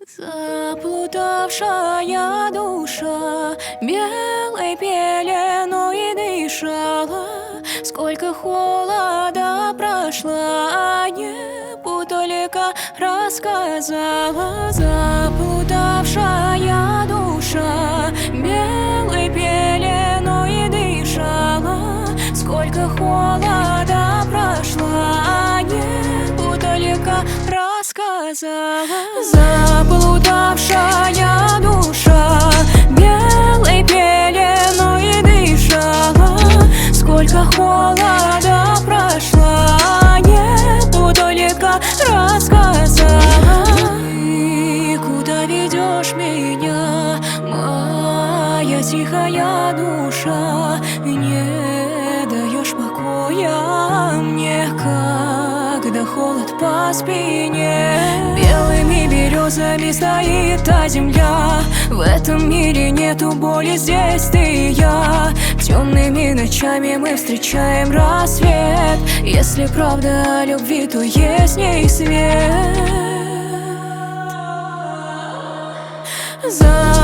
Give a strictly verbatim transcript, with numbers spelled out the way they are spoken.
Заплутавшая душа белой пеленой дышала. Сколько холода прошла, а небу только рассказала. Заплутавшая душа белой пеленой дышала. Сколько холода прошла, а небу только рассказала. Заплутавшая душа белой пеленой дышала. Сколько холода прошла, а небу только рассказала. Ты куда ведешь меня, моя тихая душа? Не даешь покоя мне, когда холод по спине. Белыми березами стоит та земля. В этом мире нету боли, здесь ты и я. Темными ночами мы встречаем рассвет. Если правда о любви, то есть в ней свет. За